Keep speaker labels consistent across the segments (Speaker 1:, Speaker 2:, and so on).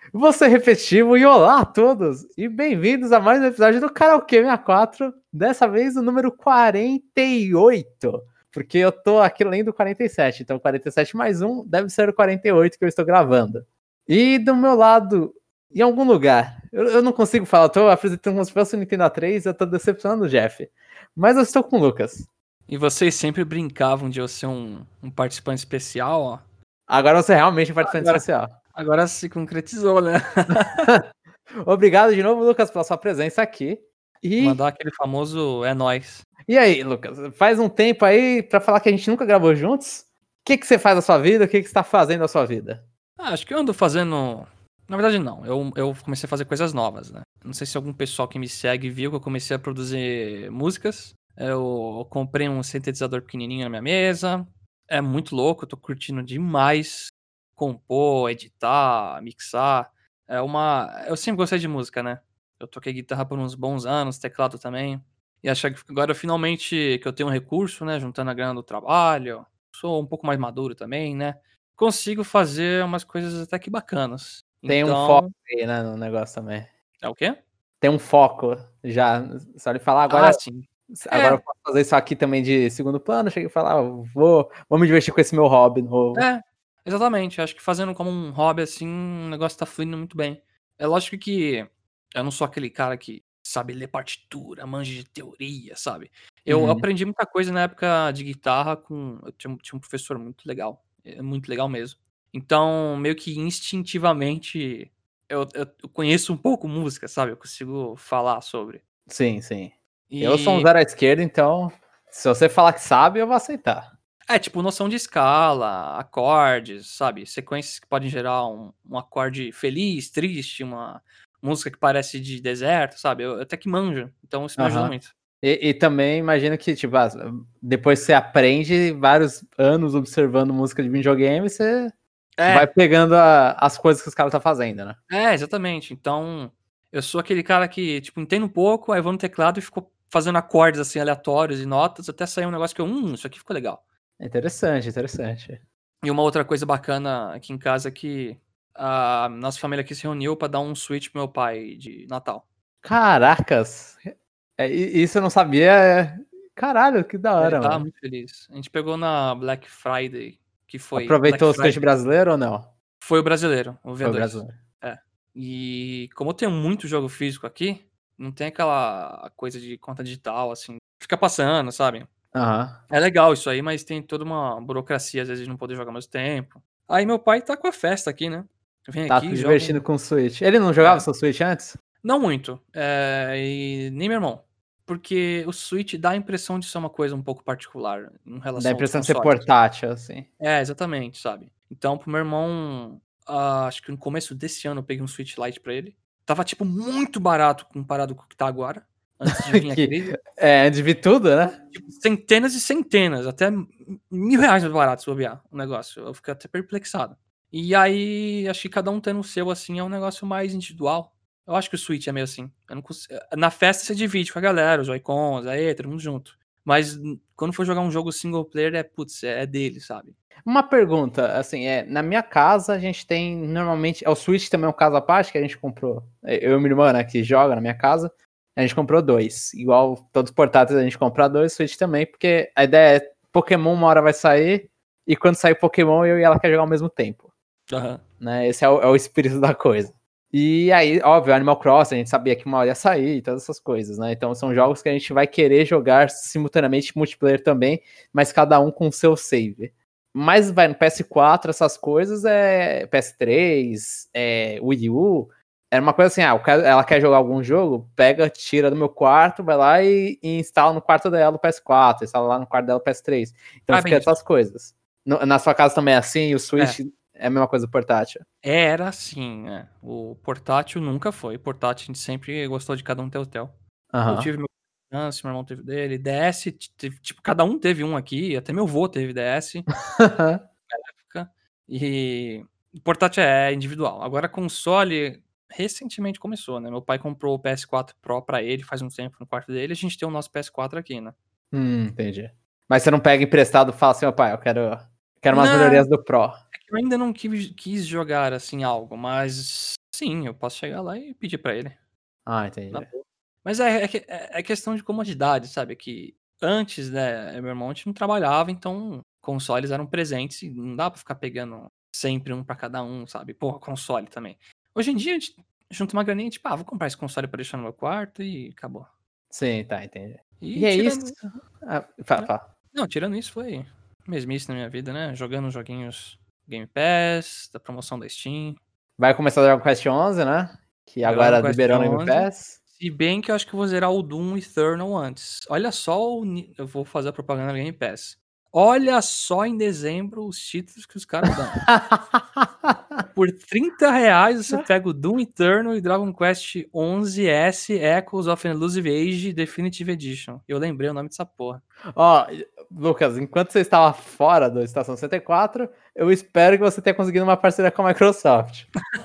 Speaker 1: Você repetitivo e olá a todos e bem-vindos a mais um episódio do Karaokê 64, dessa vez o número 48, porque eu tô aqui lendo 47, então 47 mais um deve ser o 48 que eu estou gravando. E do meu lado, em algum lugar, eu não consigo falar, eu tô apresentando como se fosse o Nintendo 3, eu tô decepcionando o Jeff, mas eu estou com o Lucas.
Speaker 2: E vocês sempre brincavam de eu ser um participante especial, ó.
Speaker 1: Agora você é realmente um participante especial.
Speaker 2: Agora se concretizou, né?
Speaker 1: Obrigado de novo, Lucas, pela sua presença aqui.
Speaker 2: Mandar aquele famoso é nóis.
Speaker 1: E aí, Lucas, faz um tempo aí pra falar que a gente nunca gravou juntos? O que você faz na sua vida? O que você tá fazendo na sua vida?
Speaker 2: Acho que eu ando fazendo... Na verdade, não. Eu comecei a fazer coisas novas, né? Não sei se algum pessoal que me segue viu que eu comecei a produzir músicas. Eu comprei um sintetizador pequenininho na minha mesa. É muito louco, eu tô curtindo demais compor, editar, mixar. Eu sempre gostei de música, né? Eu toquei guitarra por uns bons anos, teclado também. E acho que agora finalmente que eu tenho um recurso, né? Juntando a grana do trabalho. Sou um pouco mais maduro também, né? Consigo fazer umas coisas até que bacanas.
Speaker 1: Tem um foco
Speaker 2: Então.
Speaker 1: aí, né, no negócio também.
Speaker 2: É o quê?
Speaker 1: Tem um foco já. Só ele falar
Speaker 2: Ah,
Speaker 1: agora.
Speaker 2: sim.
Speaker 1: Agora eu posso fazer isso aqui também de segundo plano. Cheguei e falar, vou me divertir com esse meu hobby novo.
Speaker 2: Exatamente. Acho que fazendo como um hobby assim, o negócio tá fluindo muito bem. É lógico que eu não sou aquele cara que sabe ler partitura, manja de teoria, sabe? Eu
Speaker 1: Uhum.
Speaker 2: aprendi muita coisa na época de guitarra com. Eu tinha um professor muito legal. É muito legal mesmo. Então, meio que instintivamente, eu conheço um pouco música, sabe? Eu consigo falar sobre.
Speaker 1: Sim, sim. Eu sou um
Speaker 2: E
Speaker 1: zero à esquerda, então se você falar que sabe, eu vou aceitar.
Speaker 2: tipo, noção de escala, acordes, sabe? Sequências que podem gerar um acorde feliz, triste, uma música que parece de deserto, sabe? Eu até que manjo, então isso me ajuda
Speaker 1: Aham.
Speaker 2: muito.
Speaker 1: E também imagino que, tipo, depois que você aprende vários anos observando música de videogame, você vai
Speaker 2: É,
Speaker 1: pegando as coisas que os caras estão fazendo, né?
Speaker 2: exatamente. Então, eu sou aquele cara que, tipo, entendo um pouco, aí vou no teclado e fico fazendo acordes, assim, aleatórios e notas, até sair um negócio que isso aqui ficou legal.
Speaker 1: Interessante, interessante.
Speaker 2: E uma outra coisa bacana aqui em casa é que a nossa família aqui se reuniu pra dar um Switch pro meu pai de Natal.
Speaker 1: Caracas! Isso eu não sabia. Caralho, que da
Speaker 2: Ele
Speaker 1: hora,
Speaker 2: tá
Speaker 1: mano.
Speaker 2: muito feliz. A gente pegou na Black Friday, que foi Black
Speaker 1: Aproveitou o Switch
Speaker 2: Friday
Speaker 1: brasileiro ou não?
Speaker 2: foi o brasileiro, o
Speaker 1: Foi o
Speaker 2: V2.
Speaker 1: brasileiro.
Speaker 2: É. E como eu tenho muito jogo físico aqui, não tem aquela coisa de conta digital, assim, fica passando, sabe?
Speaker 1: Aham.
Speaker 2: É legal isso aí, mas tem toda uma burocracia, às vezes, de não poder jogar ao mesmo tempo. Aí meu pai tá com a festa aqui, né? Vem
Speaker 1: Tá
Speaker 2: aqui,
Speaker 1: se
Speaker 2: joga
Speaker 1: divertindo com o Switch. Ele não jogava
Speaker 2: É.
Speaker 1: seu Switch antes?
Speaker 2: Não muito. E nem meu irmão. Porque o Switch dá a impressão de ser uma coisa um pouco particular em
Speaker 1: Dá a
Speaker 2: relação a outros
Speaker 1: impressão de ser
Speaker 2: consoles.
Speaker 1: portátil, assim.
Speaker 2: Exatamente, sabe. Então, pro meu irmão, acho que no começo desse ano eu peguei um Switch Lite pra ele. Tava, tipo, muito barato comparado com o que tá agora, antes de vir a
Speaker 1: Que,
Speaker 2: crise.
Speaker 1: de vir tudo, né?
Speaker 2: Tipo, centenas e centenas, até R$ 1.000 mais barato se bobear o negócio. Eu fiquei até perplexado. E aí, acho que cada um tendo o seu, assim, é um negócio mais individual. Eu acho que o Switch é meio assim. Eu não Na festa você divide com a galera, os Joy-Cons, aí, todo mundo junto. Mas quando for jogar um jogo single player, é dele, sabe?
Speaker 1: Uma pergunta, assim, na minha casa a gente tem normalmente, o Switch também é um caso à parte que a gente comprou, eu e minha irmã, né, que joga na minha casa, a gente comprou dois, igual todos os portáteis a gente compra dois, Switch também, porque a ideia é Pokémon uma hora vai sair, e quando sair Pokémon eu e ela quer jogar ao mesmo tempo, né, esse é o espírito da coisa. E aí, óbvio, Animal Crossing, a gente sabia que uma hora ia sair e todas essas coisas, né? Então são jogos que a gente vai querer jogar simultaneamente multiplayer também, mas cada um com o seu save. Mas vai no PS4, essas coisas, PS3, Wii U, era uma coisa assim, ela quer jogar algum jogo, pega, tira do meu quarto, vai lá e instala no quarto dela o PS4, instala lá no quarto dela o PS3. Então fica
Speaker 2: Bem isso.
Speaker 1: essas coisas. Na sua casa também é assim, e o
Speaker 2: É.
Speaker 1: Switch é a mesma coisa do portátil?
Speaker 2: Era assim, né? O portátil nunca foi. Portátil a gente sempre gostou de cada um ter o teu. Eu
Speaker 1: Aham.
Speaker 2: tive meu criança, meu irmão teve dele. DS, tipo, cada um teve um aqui. Até meu avô teve DS na época. E o portátil é individual. Agora, console, recentemente começou, né? Meu pai comprou o PS4 Pro pra ele faz um tempo no quarto dele. A gente tem o nosso PS4 aqui, né?
Speaker 1: Entendi. Mas você não pega emprestado e fala assim, ó pai, eu quero Quero umas
Speaker 2: Não,
Speaker 1: melhorias do Pro.
Speaker 2: é que eu ainda não quis jogar, assim, algo, mas sim, eu posso chegar lá e pedir pra ele.
Speaker 1: Ah,
Speaker 2: Na
Speaker 1: entendi.
Speaker 2: boa. Mas é questão de comodidade, sabe? Que antes, né, meu irmão, a gente não trabalhava, então consoles eram presentes e não dá pra ficar pegando sempre um pra cada um, sabe? Porra, console também. Hoje em dia, a gente junta uma graninha, tipo, vou comprar esse console pra deixar no meu quarto e acabou.
Speaker 1: Sim, tá, entendi.
Speaker 2: E
Speaker 1: E é isso?
Speaker 2: tirando, né?
Speaker 1: Fala.
Speaker 2: Não, tirando isso, foi mesmice na minha vida, né? Jogando joguinhos Game Pass, da promoção da Steam.
Speaker 1: Vai começar o Dragon Quest 11, né? Que
Speaker 2: Dragon
Speaker 1: agora
Speaker 2: Quest
Speaker 1: liberou no Game
Speaker 2: 11.
Speaker 1: Pass.
Speaker 2: Se bem que eu acho que eu vou zerar o Doom Eternal antes. Olha só, eu vou fazer a propaganda do Game Pass. Olha só em dezembro os títulos que os caras dão. Por R$30 você pega o Doom Eternal e Dragon Quest 11S Echoes of an Elusive Age Definitive Edition. Eu lembrei o nome dessa porra.
Speaker 1: Ó, Lucas, enquanto você estava fora do Estação 64, eu espero que você tenha conseguido uma parceria com a Microsoft.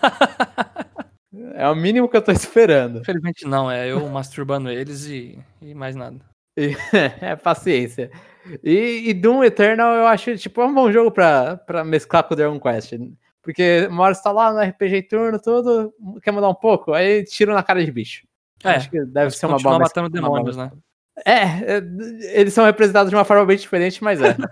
Speaker 1: É o mínimo que eu tô esperando.
Speaker 2: Infelizmente não, é eu masturbando eles e mais nada.
Speaker 1: É paciência. E Doom Eternal eu acho, tipo, um bom jogo pra mesclar com o Dragon Quest. Porque uma hora você tá lá no RPG turno, tudo, quer mudar um pouco, aí tiro na cara de bicho. Acho que deve ser uma boa
Speaker 2: matando demônios, né?
Speaker 1: Eles são representados de uma forma bem diferente, mas é.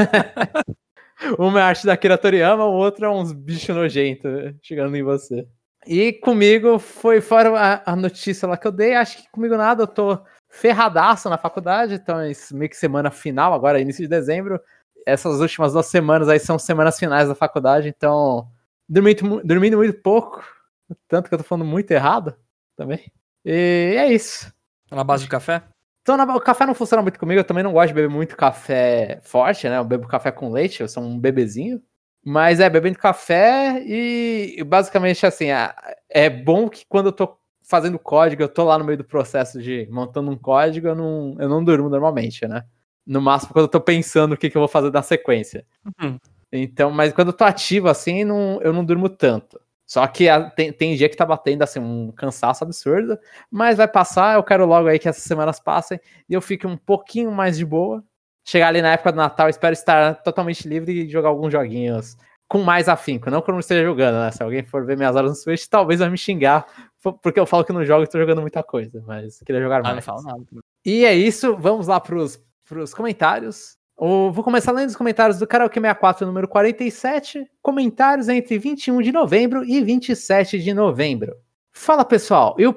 Speaker 1: Uma é a arte da Akira Toriyama, o outro é uns bichos nojentos chegando em você. E comigo foi fora a notícia lá que eu dei, acho que comigo nada, eu tô ferradaço na faculdade, então meio que semana final, agora início de dezembro. Essas últimas 2 semanas aí são semanas finais da faculdade, então dormindo muito pouco, tanto que eu tô falando muito errado também. E é isso.
Speaker 2: Tá na base do café?
Speaker 1: Então, o café não funciona muito comigo, eu também não gosto de beber muito café forte, né? Eu bebo café com leite, eu sou um bebezinho. Mas bebendo café e basicamente assim, é bom que quando eu tô fazendo código, eu tô lá no meio do processo de montando um código, eu não durmo normalmente, né? No máximo quando eu tô pensando o que eu vou fazer na sequência. Então, mas quando eu tô ativo assim, eu não durmo tanto. Só que tem dia que tá batendo assim, um cansaço absurdo, mas vai passar, eu quero logo aí que essas semanas passem e eu fique um pouquinho mais de boa. Chegar ali na época do Natal, espero estar totalmente livre e jogar alguns joguinhos com mais afinco. Não que eu não esteja jogando, né? Se alguém for ver minhas horas no Switch, talvez vai me xingar, porque eu falo que não jogo e tô jogando muita coisa, mas queria jogar mais.
Speaker 2: Não falo nada.
Speaker 1: E é isso, vamos lá pros comentários. Vou começar lendo os comentários do Karaokê 64, número 47. Comentários entre 21 de novembro e 27 de novembro. Fala, pessoal. E o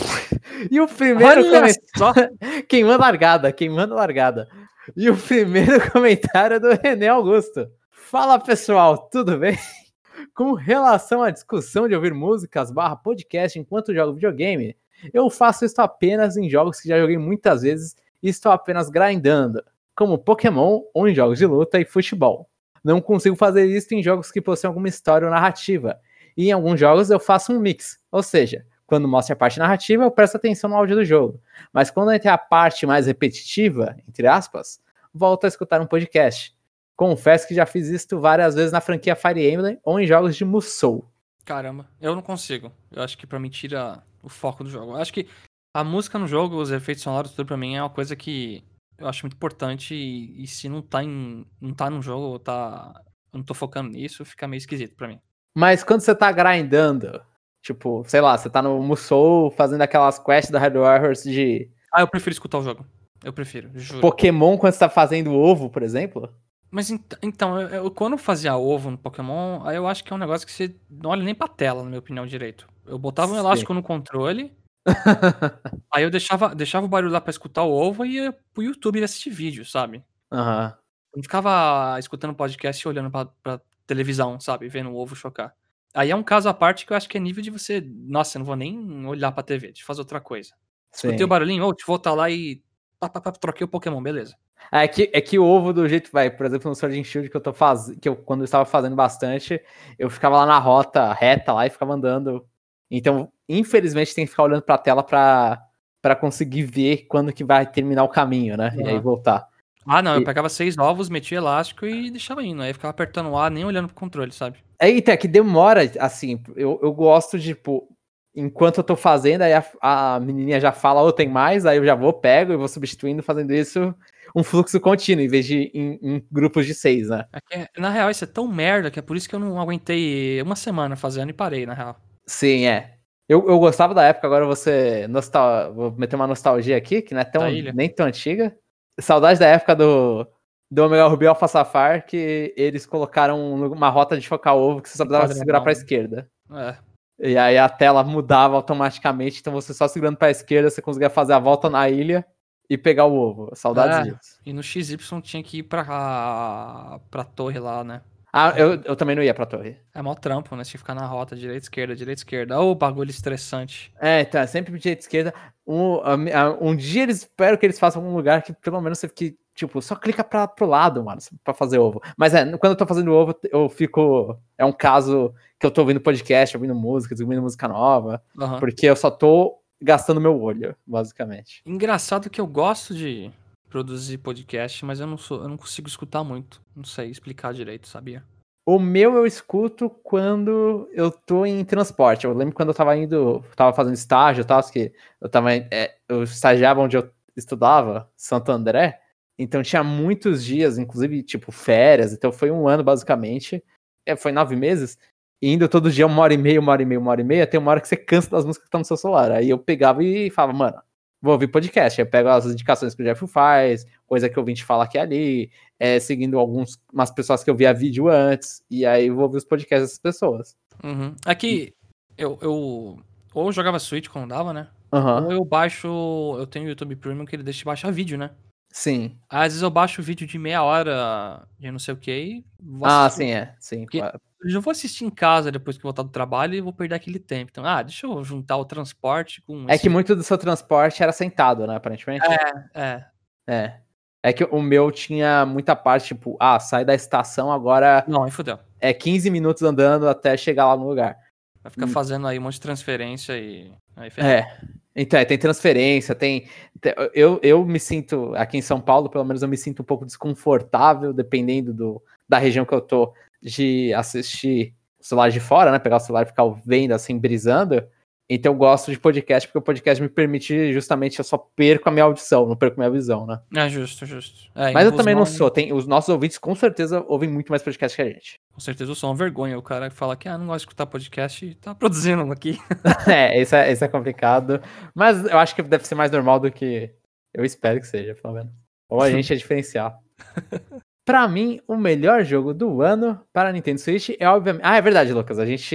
Speaker 1: primeiro comentário... Queimando largada. E o primeiro comentário é do René Augusto. Fala, pessoal, tudo bem? Com relação à discussão de ouvir músicas / podcast enquanto jogo videogame, eu faço isso apenas em jogos que já joguei muitas vezes e estou apenas grindando, como Pokémon ou em jogos de luta e futebol. Não consigo fazer isso em jogos que possuem alguma história ou narrativa, e em alguns jogos eu faço um mix, ou seja, quando mostra a parte narrativa eu presto atenção no áudio do jogo, mas quando entra a parte mais repetitiva, entre aspas, volto a escutar um podcast. Confesso que já fiz isso várias vezes na franquia Fire Emblem ou em jogos de Musou.
Speaker 2: Caramba, eu não consigo. Eu acho que pra mim tira o foco do jogo. Eu acho que a música no jogo, os efeitos sonoros, tudo pra mim é uma coisa que eu acho muito importante e se não tá no jogo, ou eu não tô focando nisso, fica meio esquisito pra mim.
Speaker 1: Mas quando você tá grindando, tipo, sei lá, você tá no Musou fazendo aquelas quests da Red Warriors de...
Speaker 2: Eu prefiro escutar o jogo. Eu prefiro, juro.
Speaker 1: Pokémon quando você tá fazendo ovo, por exemplo?
Speaker 2: Mas então, eu quando fazia ovo no Pokémon, aí eu acho que é um negócio que você não olha nem pra tela, na minha opinião, direito. Eu botava um elástico no controle, aí eu deixava o barulho lá pra escutar o ovo e ia pro YouTube assistir vídeo, sabe?
Speaker 1: Aham.
Speaker 2: Eu não ficava escutando podcast e olhando pra televisão, sabe? Vendo o ovo chocar. Aí é um caso à parte que eu acho que é nível de você... Nossa, eu não vou nem olhar pra TV, deixa eu fazer outra coisa. Escutei o barulhinho, te voltar lá e... troquei o Pokémon, beleza.
Speaker 1: É que o ovo do jeito vai, por exemplo, no Sword and Shield que eu tô fazendo, quando eu estava fazendo bastante, eu ficava lá na rota reta lá e ficava andando. Então, infelizmente, tem que ficar olhando pra tela pra conseguir ver quando que vai terminar o caminho, né? E aí voltar.
Speaker 2: Não, eu pegava 6 ovos, metia elástico e deixava indo. Aí eu ficava apertando o A, nem olhando pro controle, sabe?
Speaker 1: Então, é que demora, assim, eu gosto de, tipo, enquanto eu tô fazendo, aí a menininha já fala, tem mais, aí eu já pego e vou substituindo, fazendo isso um fluxo contínuo, em vez de em grupos de 6, né?
Speaker 2: Na real, isso é tão merda que é por isso que eu não aguentei uma semana fazendo e parei, na real.
Speaker 1: Sim, é. Eu gostava da época, agora vou meter uma nostalgia aqui, que não é nem tão antiga. Saudade da época do Omega Ruby Alpha Sapphire, que eles colocaram uma rota de focar ovo que você só precisava segurar pra esquerda. E aí a tela mudava automaticamente, então você só segurando pra esquerda, você conseguia fazer a volta na ilha e pegar o ovo. Saudades disso.
Speaker 2: E no XY tinha que ir pra torre lá, né?
Speaker 1: Eu também não ia pra torre.
Speaker 2: É mó trampo, né? Tinha que ficar na rota, direita, esquerda. Ô, bagulho estressante.
Speaker 1: Então, é sempre direita, esquerda. Um dia eles espero que eles façam um lugar que pelo menos você fique, tipo, só clica pro lado, mano, pra fazer ovo. Mas quando eu tô fazendo ovo, eu fico... É um caso que eu tô ouvindo podcast, ouvindo música nova, porque eu só tô gastando meu olho, basicamente.
Speaker 2: Engraçado que eu gosto de produzir podcast, mas eu não consigo escutar muito. Não sei explicar direito, sabia?
Speaker 1: O meu eu escuto quando eu tô em transporte. Eu lembro quando eu tava fazendo estágio, tal, que eu estagiava onde eu estudava, Santo André, então tinha muitos dias, inclusive, tipo, férias, então foi um ano, basicamente, foi 9 meses, e indo todo dia 1h30, tem uma hora que você cansa das músicas que estão no seu celular. Aí eu pegava e falava, mano, vou ouvir podcast. Aí eu pego as indicações que o Jeff faz, coisa que eu vim te falar aqui e ali, seguindo umas pessoas que eu via vídeo antes, e aí eu vou ouvir os podcasts dessas pessoas.
Speaker 2: Aqui, eu ou jogava Switch quando dava, né? Ou eu tenho o YouTube Premium que ele deixa de baixar vídeo, né?
Speaker 1: Sim.
Speaker 2: Às vezes eu baixo o vídeo de meia hora de não sei o que e
Speaker 1: vou assistir. Sim.
Speaker 2: Eu já vou assistir em casa depois que voltar do trabalho e vou perder aquele tempo. Então, deixa eu juntar o transporte com...
Speaker 1: que muito do seu transporte era sentado, né, aparentemente? É que o meu tinha muita parte, tipo, sai da estação, agora...
Speaker 2: Não, aí fodeu.
Speaker 1: 15 minutos andando até chegar lá no lugar.
Speaker 2: Vai ficar fazendo aí um monte de transferência e... Aí
Speaker 1: então, tem transferência, eu me sinto, aqui em São Paulo, pelo menos eu me sinto um pouco desconfortável, dependendo da região que eu tô, de assistir o celular de fora, né, pegar o celular e ficar vendo, assim, brisando. Então eu gosto de podcast, porque o podcast me permite justamente, eu só perco a minha audição, não perco a minha visão, né?
Speaker 2: Justo.
Speaker 1: Mas eu também não sou, os nossos ouvintes com certeza ouvem muito mais podcast que a gente.
Speaker 2: Com certeza eu sou uma vergonha, o cara que fala que não gosta de escutar podcast e tá produzindo aqui.
Speaker 1: Isso é complicado, mas eu acho que deve ser mais normal do que eu espero que seja, pelo menos. Ou a gente é diferencial. Pra mim, o melhor jogo do ano para a Nintendo Switch é obviamente... é verdade, Lucas,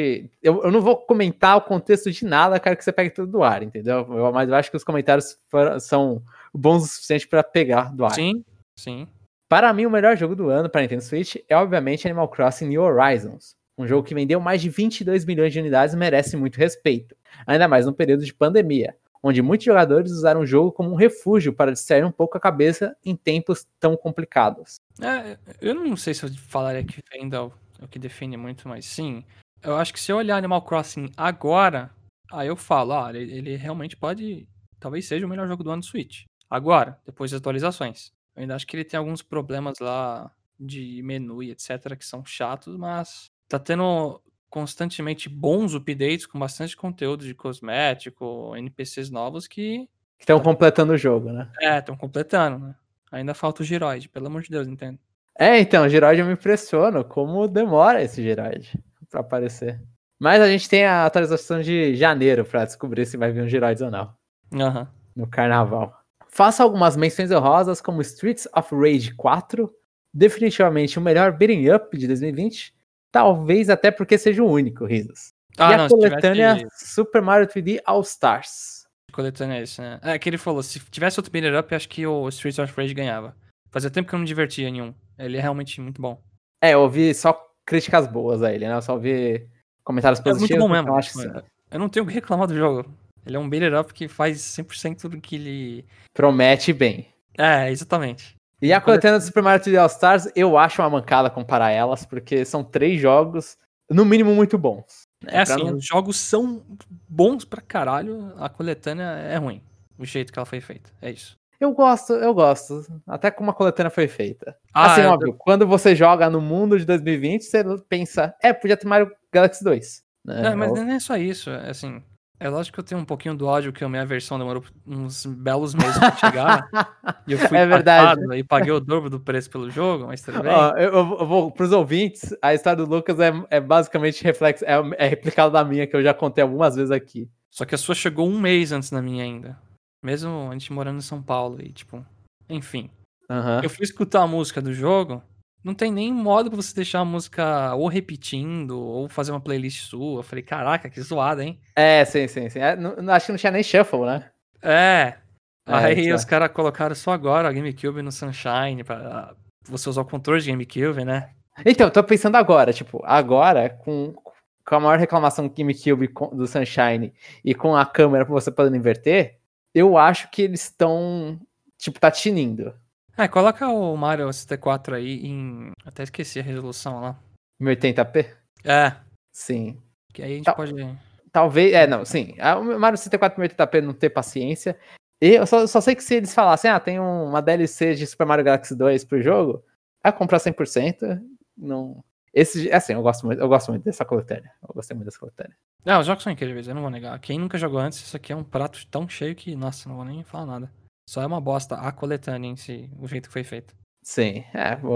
Speaker 1: eu não vou comentar o contexto de nada, quero que você pegue tudo do ar, entendeu? Mas eu acho que os comentários são bons o suficiente pra pegar do ar.
Speaker 2: Sim.
Speaker 1: Para mim, o melhor jogo do ano para a Nintendo Switch é obviamente Animal Crossing New Horizons. Um jogo que vendeu mais de 22 milhões de unidades e merece muito respeito. Ainda mais no período de pandemia, onde muitos jogadores usaram o jogo como um refúgio para distrair um pouco a cabeça em tempos tão complicados.
Speaker 2: Eu não sei se eu falaria que venda é o que define muito, mas sim. Eu acho que se eu olhar Animal Crossing agora, aí eu falo, ele realmente talvez seja o melhor jogo do ano do Switch. Agora, depois das atualizações. Eu ainda acho que ele tem alguns problemas lá de menu e etc. que são chatos, mas tá tendo constantemente bons updates com bastante conteúdo de cosmético, NPCs novos que
Speaker 1: estão completando o jogo, né?
Speaker 2: Estão completando, né? Ainda falta o Giroid, pelo amor de Deus, Nintendo.
Speaker 1: Então, o Giroid eu me impressiono, como demora esse Giroid pra aparecer. Mas a gente tem a atualização de janeiro pra descobrir se vai vir um Giroid ou não. No carnaval. Faça algumas menções honrosas como Streets of Rage 4, definitivamente o melhor beating up de 2020, talvez até porque seja o único, risos. E a coletânea Super Mario 3D All Stars.
Speaker 2: Coletânea é isso, né? Que ele falou, se tivesse outro beating up, acho que o Streets of Rage ganhava. Fazia tempo que eu não divertia nenhum. Ele é realmente muito bom.
Speaker 1: Eu ouvi só críticas boas a ele, né? Eu só ouvi comentários positivos.
Speaker 2: É muito bom mesmo.
Speaker 1: Eu acho que
Speaker 2: eu não tenho o que reclamar do jogo. Ele é um beating up que faz 100% do que ele...
Speaker 1: promete bem.
Speaker 2: Exatamente.
Speaker 1: E a coletânea do Super Mario 3D All Stars, eu acho uma mancada comparar elas, porque são 3 jogos, no mínimo, muito bons.
Speaker 2: Os jogos são bons pra caralho, a coletânea é ruim. O jeito que ela foi feita, é isso.
Speaker 1: Eu gosto. Até como a coletânea foi feita. Óbvio, quando você joga no mundo de 2020, você pensa, podia ter Mario Galaxy 2.
Speaker 2: Né? Mas não é só isso, assim... É lógico que eu tenho um pouquinho do ódio, que a minha versão demorou uns belos meses pra chegar. E eu fui
Speaker 1: É verdade.
Speaker 2: taxado e paguei o dobro do preço pelo jogo, mas tudo bem.
Speaker 1: Ó, eu vou pros ouvintes, a história do Lucas é basicamente reflexo, é replicado da minha, que eu já contei algumas vezes aqui.
Speaker 2: Só que a sua chegou um mês antes da minha ainda. Mesmo a gente morando em São Paulo e, tipo, enfim. Eu fui escutar a música do jogo, não tem nem modo pra você deixar a música ou repetindo, ou fazer uma playlist sua. Eu falei, caraca, que zoada, hein?
Speaker 1: É, sim. Acho que não tinha nem shuffle, né?
Speaker 2: É. Aí
Speaker 1: Isso.
Speaker 2: os caras colocaram só agora a GameCube no Sunshine pra você usar o controle de GameCube, né?
Speaker 1: Então, eu tô pensando agora, tipo, agora, com a maior reclamação do GameCube do Sunshine e com a câmera pra você podendo inverter, eu acho que eles estão, tipo, tá tinindo.
Speaker 2: É, coloca o Mario 64 aí em... Até esqueci a resolução lá.
Speaker 1: 1080p?
Speaker 2: É,
Speaker 1: Sim.
Speaker 2: que aí a gente
Speaker 1: Tal-
Speaker 2: pode...
Speaker 1: Talvez, não, sim. O Mario 64 1080p não ter paciência. E eu só sei que se eles falassem, tem uma DLC de Super Mario Galaxy 2 pro jogo, vai comprar 100%. Não. Assim, eu gosto muito dessa coletânea. Eu gostei muito dessa coletânea.
Speaker 2: Não, os jogos são incríveis, eu não vou negar. Quem nunca jogou antes, isso aqui é um prato tão cheio que, nossa, não vou nem falar nada. Só é uma bosta a coletânea em si, o jeito que foi feito.
Speaker 1: Sim,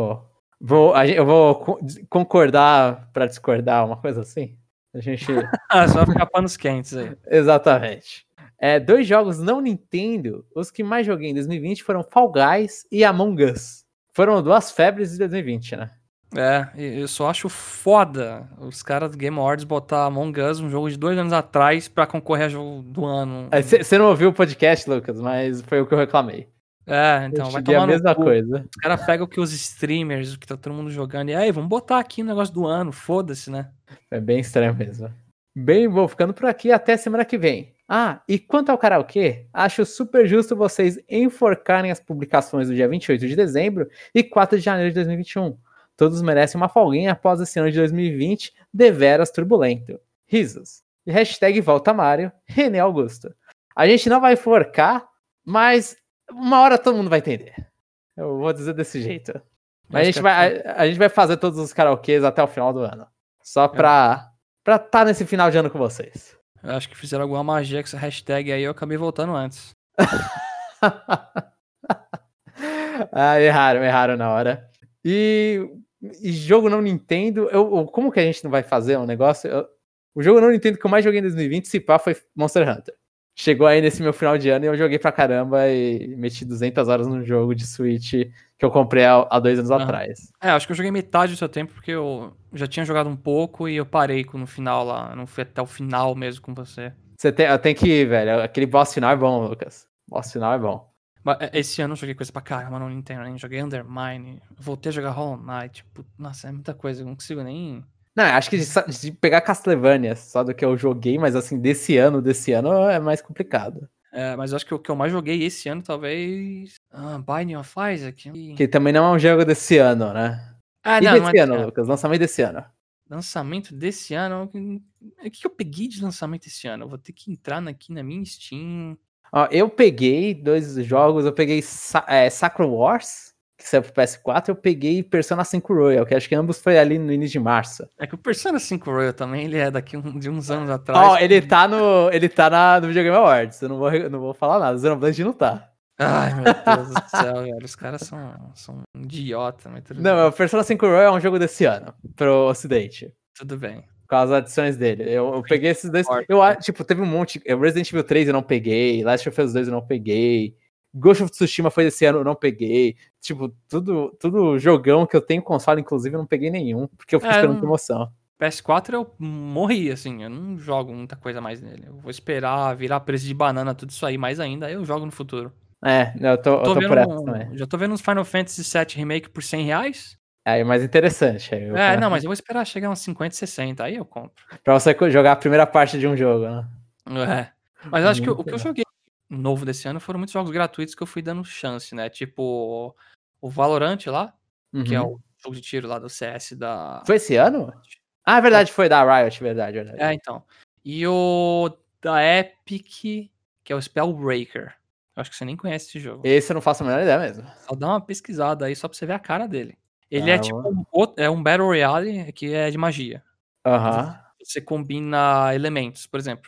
Speaker 1: eu vou concordar pra discordar, uma coisa assim. A gente.
Speaker 2: Ah, só ficar panos quentes aí.
Speaker 1: Exatamente. Dois jogos não Nintendo, os que mais joguei em 2020 foram Fall Guys e Among Us. Foram duas febres de 2020, né?
Speaker 2: É, eu só acho foda os caras do Game Awards botar Among Us, um jogo de 2 anos atrás, pra concorrer a jogo do ano.
Speaker 1: Você não ouviu o podcast, Lucas, mas foi o que eu reclamei.
Speaker 2: É,
Speaker 1: Eu
Speaker 2: então, vai
Speaker 1: cheguei a
Speaker 2: tomar no
Speaker 1: mesma
Speaker 2: cu.
Speaker 1: coisa.
Speaker 2: Os caras pegam o que os streamers, o que tá todo mundo jogando, e aí, vamos botar aqui o negócio do ano, foda-se, né?
Speaker 1: É bem estranho mesmo. Bem, vou ficando por aqui até semana que vem. E quanto ao karaokê, acho super justo vocês enforcarem as publicações do dia 28 de dezembro e 4 de janeiro de 2021. Todos merecem uma folguinha após esse ano de 2020 deveras turbulento. Risos. E hashtag volta Mário, René Augusto. A gente não vai enforcar, mas uma hora todo mundo vai entender. Eu vou dizer desse jeito. Mas a gente vai fazer todos os karaokês até o final do ano. Só pra estar nesse final de ano com vocês.
Speaker 2: Eu acho que fizeram alguma magia com essa hashtag aí, eu acabei voltando antes.
Speaker 1: Erraram na hora. E jogo não Nintendo, como que a gente não vai fazer um negócio? O jogo não Nintendo que eu mais joguei em 2020, se pá, foi Monster Hunter. Chegou aí nesse meu final de ano e eu joguei pra caramba e meti 200 horas num jogo de Switch que eu comprei há 2 anos atrás.
Speaker 2: Acho que eu joguei metade do seu tempo, porque eu já tinha jogado um pouco e eu parei no final lá. Não fui até o final mesmo com você.
Speaker 1: Tem que ir, velho. Aquele boss final é bom, Lucas. Boss final é bom.
Speaker 2: Mas esse ano eu joguei coisa pra caramba no Nintendo, né? Joguei Undermine, voltei a jogar Hollow Knight. Nossa, é muita coisa, eu não consigo nem...
Speaker 1: Não, acho que de pegar Castlevania, só do que eu joguei, mas assim, desse ano é mais complicado.
Speaker 2: Mas eu acho que o que eu mais joguei esse ano, talvez... Binding of Isaac.
Speaker 1: Que também não é um jogo desse ano, né?
Speaker 2: Não é desse ano.
Speaker 1: Lucas? Lançamento desse ano.
Speaker 2: Lançamento desse ano? O que eu peguei de lançamento esse ano? Eu vou ter que entrar aqui na minha Steam.
Speaker 1: Eu peguei 2 jogos, eu peguei Sacro Wars, que saiu pro PS4, eu peguei Persona 5 Royal, que acho que ambos foi ali no início de março.
Speaker 2: É que o Persona 5 Royal também, ele é daqui de uns anos atrás.
Speaker 1: Ele tá no Videogame Awards, eu não vou falar nada, o Xenoblade não tá.
Speaker 2: Ai, meu Deus do céu, velho. Os caras são um idiota, mas tudo bem.
Speaker 1: Não, o Persona 5 Royal é um jogo desse ano, pro ocidente.
Speaker 2: Tudo bem.
Speaker 1: Com as adições dele. Eu peguei esses dois. Teve um monte. Resident Evil 3 eu não peguei. Last of Us 2 eu não peguei. Ghost of Tsushima foi desse ano, eu não peguei. Tipo, tudo jogão que eu tenho console, inclusive, eu não peguei nenhum. Porque eu fiquei esperando promoção.
Speaker 2: PS4 eu morri, assim. Eu não jogo muita coisa mais nele. Eu vou esperar virar preço de banana, tudo isso aí mais ainda. Aí eu jogo no futuro.
Speaker 1: Eu tô por essa também.
Speaker 2: Já tô vendo uns Final Fantasy VII Remake por R$100.
Speaker 1: Aí é mais interessante.
Speaker 2: Não, mas eu vou esperar chegar uns 50, 60, aí eu compro.
Speaker 1: Pra você jogar a primeira parte de um jogo, né?
Speaker 2: Mas eu acho que o que eu joguei novo desse ano foram muitos jogos gratuitos que eu fui dando chance, né? Tipo o Valorant lá, que é o jogo de tiro lá do CS da...
Speaker 1: Foi esse ano? É verdade, foi da Riot, verdade.
Speaker 2: Então. E o da Epic, que é o Spellbreaker. Eu acho que você nem conhece esse jogo.
Speaker 1: Esse eu não faço a menor ideia mesmo.
Speaker 2: Só dá uma pesquisada aí, só pra você ver a cara dele. Ele é tipo um Battle Royale que é de magia. Você combina elementos, por exemplo.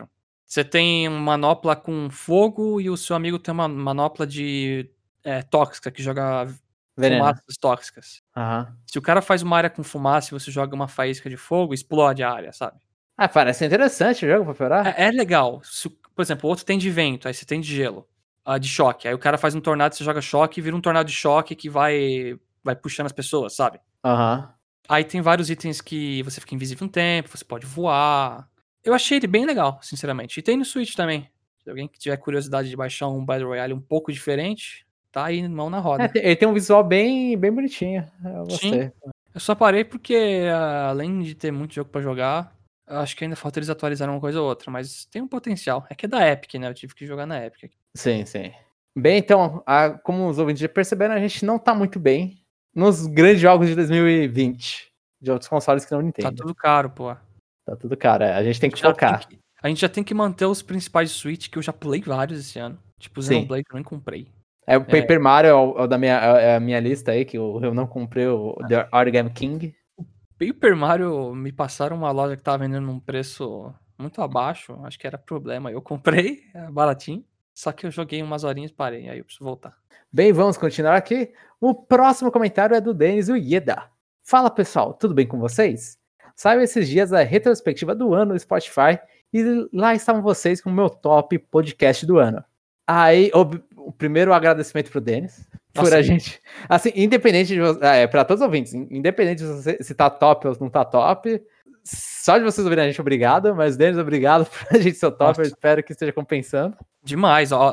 Speaker 2: Você tem uma manopla com fogo e o seu amigo tem uma manopla de tóxica, que joga
Speaker 1: Veneno.
Speaker 2: fumaças tóxicas.
Speaker 1: Aham.
Speaker 2: Se o cara faz uma área com fumaça e você joga uma faísca de fogo, explode a área, sabe?
Speaker 1: Ah, parece interessante o jogo pra piorar.
Speaker 2: É legal. Por exemplo, o outro tem de vento, aí você tem de gelo. De choque. Aí o cara faz um tornado, você joga choque e vira um tornado de choque que vai puxando as pessoas, sabe?
Speaker 1: Aham.
Speaker 2: Aí tem vários itens que você fica invisível um tempo, você pode voar. Eu achei ele bem legal, sinceramente. E tem no Switch também. Se alguém que tiver curiosidade de baixar um Battle Royale um pouco diferente, tá aí mão na roda.
Speaker 1: Ele tem um visual bem bonitinho. Eu
Speaker 2: Sim.
Speaker 1: gostei.
Speaker 2: Eu só parei porque, além de ter muito jogo pra jogar, eu acho que ainda falta eles atualizarem uma coisa ou outra, mas tem um potencial. É que é da Epic, né? Eu tive que jogar na Epic.
Speaker 1: Sim, sim. Bem, então, como os ouvintes já perceberam, a gente não tá muito bem nos grandes jogos de 2020 de outros consoles que não Nintendo.
Speaker 2: Tá tudo caro, pô.
Speaker 1: Tá tudo caro. A gente tem que focar.
Speaker 2: A gente já tem que manter os principais de Switch, que eu já pulei vários esse ano. Tipo, o Xenoblade eu nem comprei.
Speaker 1: O Paper Mario é o da minha lista aí, que eu não comprei o The Origami King.
Speaker 2: Paper Mario, me passaram uma loja que tava vendendo num preço muito abaixo, acho que era problema. Eu comprei, baratinho, só que eu joguei umas horinhas e parei, aí eu preciso voltar.
Speaker 1: Bem, vamos continuar aqui. O próximo comentário é do Denis Ueda. Fala pessoal, tudo bem com vocês? Saiu esses dias a retrospectiva do ano no Spotify e lá estavam vocês com o meu top podcast do ano. Aí, o primeiro agradecimento pro Denis por a gente. Assim, independente de você. Pra todos os ouvintes, independente de você, se tá top ou não tá top, só de vocês ouvirem a gente, obrigado. Mas, Denis, obrigado por a gente ser o top. Nossa. Eu espero que esteja compensando.
Speaker 2: Demais, ó.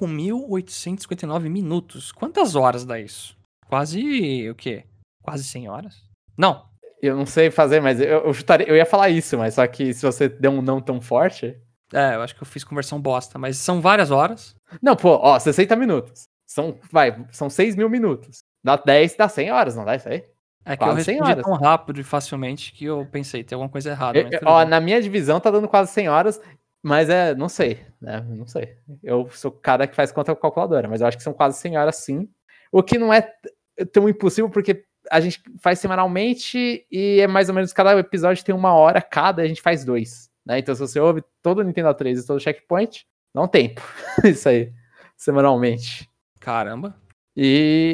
Speaker 2: 5.859 minutos. Quantas horas dá isso? Quase o quê? Quase 100 horas? Não.
Speaker 1: Eu não sei fazer, mas eu chutaria. Eu ia falar isso, mas só que se você deu um não tão forte.
Speaker 2: Eu acho que eu fiz conversão bosta, mas são várias horas.
Speaker 1: Não, pô, 60 minutos. São 6 mil minutos. Dá 10, dá 100 horas, não dá isso aí?
Speaker 2: É que quase eu respondi tão rápido e facilmente que eu pensei, tem alguma coisa errada.
Speaker 1: Na minha divisão tá dando quase 100 horas, mas não sei, né? Não sei. Eu sou o cara que faz conta com a calculadora, mas eu acho que são quase 100 horas sim. O que não é tão impossível, porque a gente faz semanalmente e é mais ou menos, cada episódio tem 1 hora cada, a gente faz 2. Né? Então, se você ouve todo o Nintendo 3 e todo o Checkpoint, dá um tempo. Isso aí, semanalmente.
Speaker 2: Caramba.
Speaker 1: E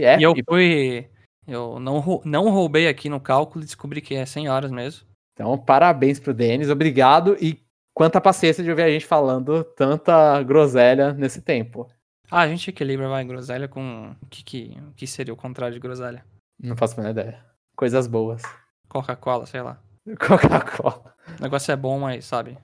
Speaker 2: eu não roubei aqui no cálculo e descobri que é 100 horas mesmo.
Speaker 1: Então, parabéns pro Denis, obrigado. E quanta paciência de ouvir a gente falando tanta groselha nesse tempo.
Speaker 2: A gente equilibra, groselha com... O que seria o contrário de groselha?
Speaker 1: Não faço a menor ideia. Coisas boas.
Speaker 2: Coca-Cola, sei lá.
Speaker 1: Coca-Cola.
Speaker 2: O negócio é bom, mas sabe.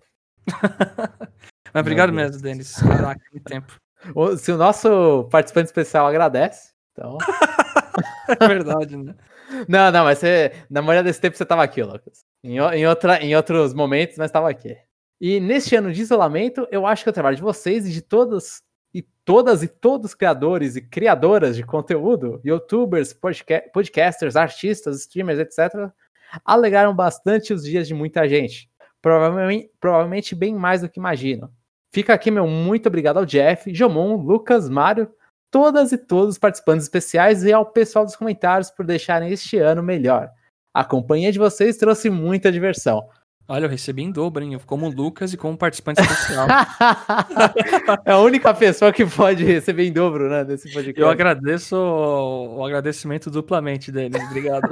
Speaker 2: Mas obrigado mesmo, Denis. Caraca, que tempo.
Speaker 1: Se o nosso participante especial agradece, então...
Speaker 2: É verdade, né?
Speaker 1: Não, mas na maioria desse tempo você tava aqui, Lucas. Em outros momentos, mas tava aqui. E neste ano de isolamento, eu acho que o trabalho de vocês e de todos criadores e criadoras de conteúdo, youtubers, podcasters, artistas, streamers, etc., alegraram bastante os dias de muita gente. Provavelmente bem mais do que imagino. Fica aqui meu muito obrigado ao Jeff, Jomon, Lucas, Mário, todas e todos os participantes especiais e ao pessoal dos comentários por deixarem este ano melhor. A companhia de vocês trouxe muita diversão.
Speaker 2: Olha, eu recebi em dobro, hein? Como Lucas e como participante especial.
Speaker 1: É a única pessoa que pode receber em dobro, né, nesse podcast.
Speaker 2: Eu agradeço o agradecimento duplamente deles. Obrigado.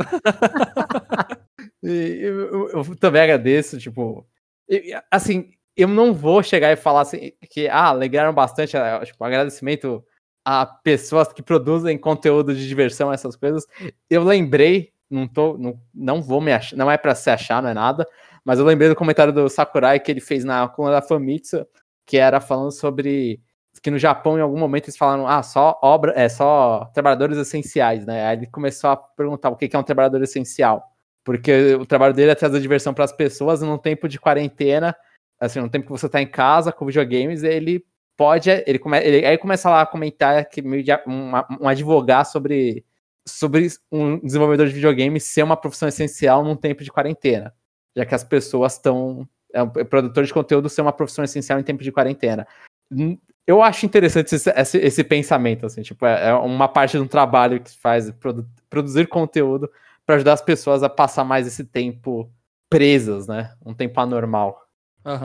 Speaker 1: eu também agradeço, tipo... Assim, eu não vou chegar e falar assim, que alegraram bastante, tipo, agradecimento a pessoas que produzem conteúdo de diversão, essas coisas. Eu lembrei, não vou me achar, não é pra se achar, não é nada, mas eu lembrei do comentário do Sakurai que ele fez na coluna da Famitsu, que era falando sobre que no Japão, em algum momento, eles falaram, só trabalhadores essenciais, né? Aí ele começou a perguntar o que é um trabalhador essencial, porque o trabalho dele é trazer diversão para as pessoas num tempo de quarentena, assim, no tempo que você tá em casa com videogames, ele começa lá a comentar que meio de um advogar sobre um desenvolvedor de videogame ser uma profissão essencial num tempo de quarentena, já que as pessoas estão... produtor de conteúdo ser uma profissão essencial em tempo de quarentena. Eu acho interessante esse pensamento, assim, tipo, é uma parte de um trabalho que faz produzir conteúdo para ajudar as pessoas a passar mais esse tempo presas, né? Um tempo anormal.
Speaker 2: Uhum.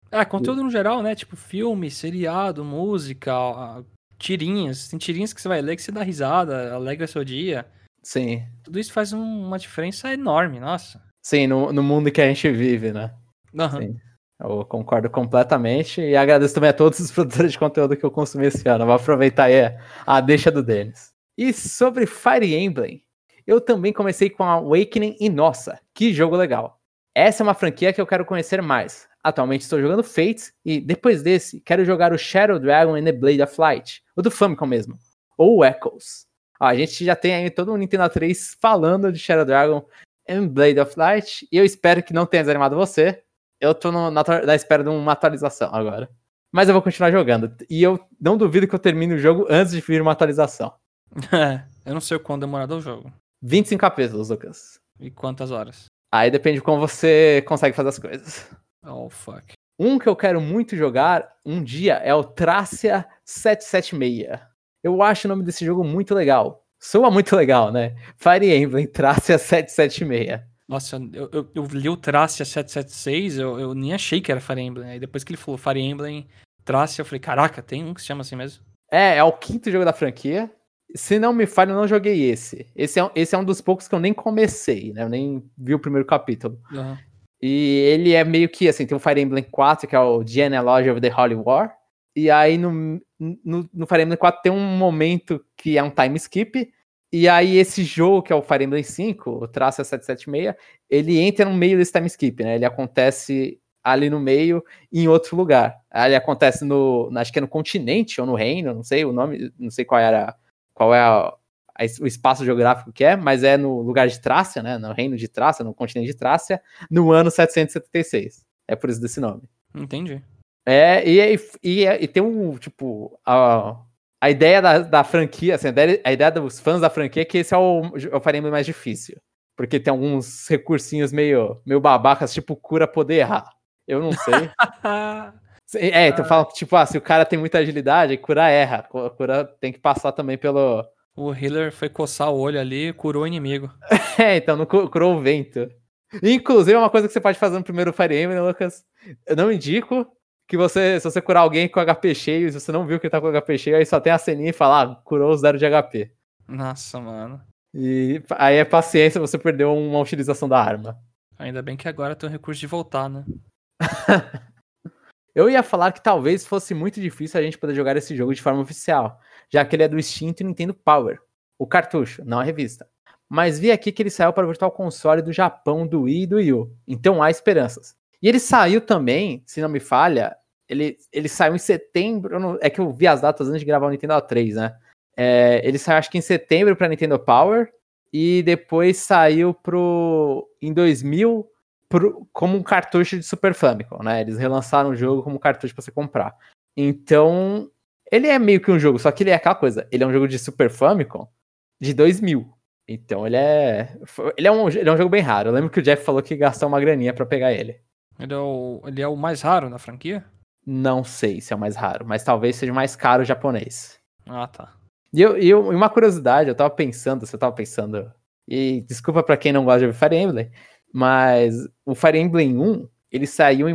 Speaker 2: Conteúdo no geral, né? Tipo, filme, seriado, música, tirinhas. Tem tirinhas que você vai ler que você dá risada, alegra seu dia.
Speaker 1: Sim.
Speaker 2: Tudo isso faz uma diferença enorme, nossa.
Speaker 1: Sim, no mundo que a gente vive, né?
Speaker 2: Aham.
Speaker 1: Sim. Eu concordo completamente e agradeço também a todos os produtores de conteúdo que eu consumi esse ano. Vou aproveitar aí a deixa do Denis. E sobre Fire Emblem, eu também comecei com Awakening e nossa, que jogo legal. Essa é uma franquia que eu quero conhecer mais. Atualmente estou jogando Fates e depois desse quero jogar o Shadow Dragon and the Blade of Light, o do Famicom mesmo, ou o Echoes. A gente já tem aí todo o Nintendo 3 falando de Shadow Dragon and Blade of Light e eu espero que não tenha desanimado você. Eu tô na espera de uma atualização agora. Mas eu vou continuar jogando. E eu não duvido que eu termine o jogo antes de vir uma atualização.
Speaker 2: Eu não sei o quão demorado é o jogo.
Speaker 1: 25 capítulos, Lucas.
Speaker 2: E quantas horas?
Speaker 1: Aí depende de como você consegue fazer as coisas.
Speaker 2: Oh, fuck.
Speaker 1: Um que eu quero muito jogar um dia é o Thracia 776. Eu acho o nome desse jogo muito legal. Soa muito legal, né? Fire Emblem Thracia 776.
Speaker 2: Nossa, eu li o Thracia 776, eu nem achei que era Fire Emblem. Aí depois que ele falou Fire Emblem Thracia, eu falei, caraca, tem um que se chama assim mesmo?
Speaker 1: É o quinto jogo da franquia. Se não me falha, eu não joguei esse. Esse é um dos poucos que eu nem comecei, né? Eu nem vi o primeiro capítulo.
Speaker 2: Uhum.
Speaker 1: E ele é meio que, assim, tem o Fire Emblem 4, que é o Genealogy of the Holy War. E aí no Fire Emblem 4 tem um momento que é um time skip. E aí esse jogo, que é o Fire Emblem 5, o Thracia 776, ele entra no meio desse time skip, né? Ele acontece ali no meio, em outro lugar. Aí ele acontece acho que é no continente ou no reino, não sei o nome, não sei qual é o espaço geográfico que é, mas é no lugar de Trácia, né? No reino de Trácia, no continente de Trácia, no ano 776. É por isso desse nome.
Speaker 2: Entendi.
Speaker 1: E tem um, tipo, a ideia da franquia, assim, a ideia dos fãs da franquia é que esse é o Fire Emblem mais difícil. Porque tem alguns recursinhos meio babacas, tipo cura poder errar. Eu não sei. Então falam que, tipo, se o cara tem muita agilidade, cura erra. Cura tem que passar também pelo...
Speaker 2: O healer foi coçar o olho ali e curou o inimigo.
Speaker 1: Então não curou o vento. Inclusive, é uma coisa que você pode fazer no primeiro Fire Emblem, Lucas. Eu não indico que se você curar alguém com HP cheio, se você não viu que ele tá com HP cheio, aí só tem a ceninha e fala, curou 0 de HP.
Speaker 2: Nossa, mano.
Speaker 1: E aí é paciência, você perdeu uma utilização da arma.
Speaker 2: Ainda bem que agora tem o recurso de voltar, né?
Speaker 1: Eu ia falar que talvez fosse muito difícil a gente poder jogar esse jogo de forma oficial, já que ele é do extinto Nintendo Power, o cartucho, não a revista. Mas vi aqui que ele saiu para o Virtual Console do Japão, do Wii e do Wii U, então há esperanças. E ele saiu também, se não me falha, ele saiu em setembro, é que eu vi as datas antes de gravar o Nintendo 3, né? Ele saiu acho que em setembro para Nintendo Power, e depois saiu em 2000 como um cartucho de Super Famicom, né? Eles relançaram o jogo como cartucho pra você comprar. Então, ele é meio que um jogo, só que ele é aquela coisa, ele é um jogo de Super Famicom de 2000. Então, ele é um jogo bem raro. Eu lembro que o Jeff falou que gastou uma graninha pra pegar ele.
Speaker 2: Ele é o mais raro da franquia?
Speaker 1: Não sei se é o mais raro, mas talvez seja o mais caro japonês.
Speaker 2: Ah, tá.
Speaker 1: E uma curiosidade, você tava pensando, e desculpa pra quem não gosta de ouvir Fire Emblem, mas o Fire Emblem 1, ele saiu em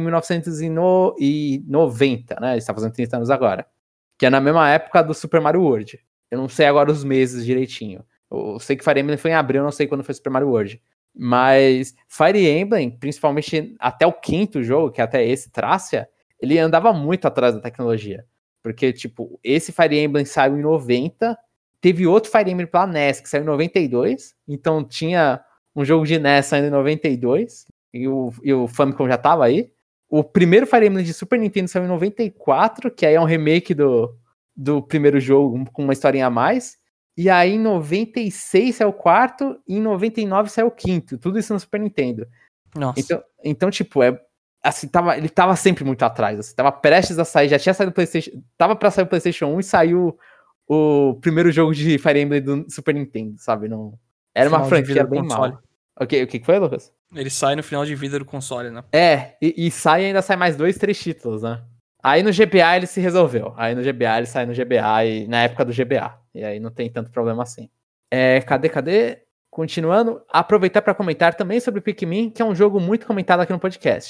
Speaker 1: 1990, né? Ele está fazendo 30 anos agora. Que é na mesma época do Super Mario World. Eu não sei agora os meses direitinho. Eu sei que Fire Emblem foi em abril, eu não sei quando foi Super Mario World. Mas Fire Emblem, principalmente até o quinto jogo, que é até esse, Thracia, ele andava muito atrás da tecnologia. Porque, tipo, esse Fire Emblem saiu em 90, teve outro Fire Emblem pra NES que saiu em 92, então tinha um jogo de NES saindo em 92, e o Famicom já tava aí. O primeiro Fire Emblem de Super Nintendo saiu em 94, que aí é um remake do primeiro jogo, com uma historinha a mais. E aí em 96 saiu o quarto, e em 99 saiu o quinto. Tudo isso no Super Nintendo.
Speaker 2: Nossa.
Speaker 1: Então tipo, assim, ele tava sempre muito atrás. Assim, tava prestes a sair, já tinha saído o PlayStation. Tava pra sair o PlayStation 1 e saiu o primeiro jogo de Fire Emblem do Super Nintendo, sabe? Não, era uma franquia bem mal. O que foi, Lucas?
Speaker 2: Ele sai no final de vida do console, né?
Speaker 1: E ainda sai mais 2, 3 títulos, né? Aí no GBA ele se resolveu. Aí no GBA ele sai no GBA, e na época do GBA. E aí não tem tanto problema assim. Cadê? Continuando, aproveitar para comentar também sobre Pikmin, que é um jogo muito comentado aqui no podcast.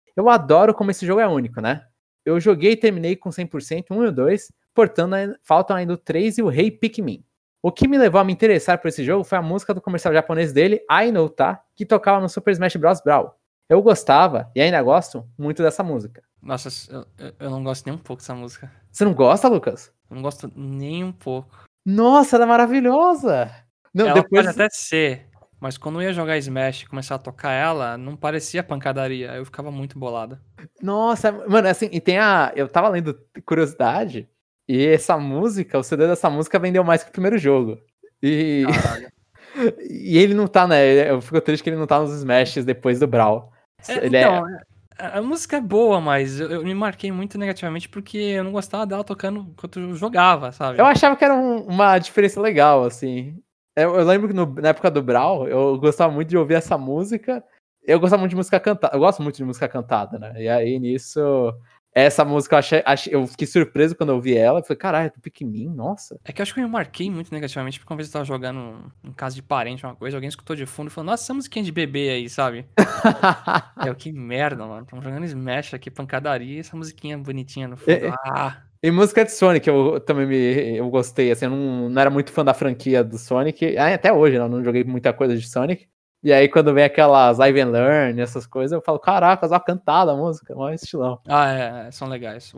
Speaker 1: Eu adoro como esse jogo é único, né? Eu joguei e terminei com 100%, 1 e o 2, portanto, faltam ainda o 3 e o Rei Pikmin. O que me levou a me interessar por esse jogo foi a música do comercial japonês dele, I Know Ta, que tocava no Super Smash Bros. Brawl. Eu gostava, e ainda gosto, muito dessa música.
Speaker 2: Nossa, eu não gosto nem um pouco dessa música.
Speaker 1: Você não gosta, Lucas?
Speaker 2: Eu não gosto nem um pouco.
Speaker 1: Nossa, ela é maravilhosa! Não,
Speaker 2: Ela
Speaker 1: depois...
Speaker 2: pode até ser, mas quando eu ia jogar Smash e começar a tocar ela, não parecia pancadaria. Eu ficava muito bolado.
Speaker 1: Nossa, mano, assim, e tem a... Eu tava lendo curiosidade, e essa música, o CD dessa música vendeu mais que o primeiro jogo. E...
Speaker 2: Caralho.
Speaker 1: E ele não tá, né? Eu fico triste que ele não tá nos Smashes depois do Brawl. Ele
Speaker 2: Então, a música é boa, mas eu me marquei muito negativamente porque eu não gostava dela tocando enquanto eu jogava, sabe?
Speaker 1: Eu achava que era uma diferença legal, assim. Eu lembro que na época do Brawl, eu gostava muito de ouvir essa música. Eu gostava muito de música cantada. Eu gosto muito de música cantada, né? E aí, nisso... Essa música eu fiquei surpreso quando eu ouvi ela. Eu falei, caralho, é do Pikmin? Nossa.
Speaker 2: É que eu acho que eu me marquei muito negativamente porque uma vez eu tava jogando em casa de parente, uma coisa, alguém escutou de fundo e falou, nossa, essa musiquinha de bebê aí, sabe? Que merda, mano. Tamo jogando Smash aqui, pancadaria, e essa musiquinha bonitinha no fundo.
Speaker 1: E música de Sonic, eu também eu gostei, assim, eu não era muito fã da franquia do Sonic, até hoje, eu não joguei muita coisa de Sonic, e aí quando vem aquelas Live and Learn, essas coisas, eu falo, caraca, só cantada a música, maior estilão.
Speaker 2: São legais.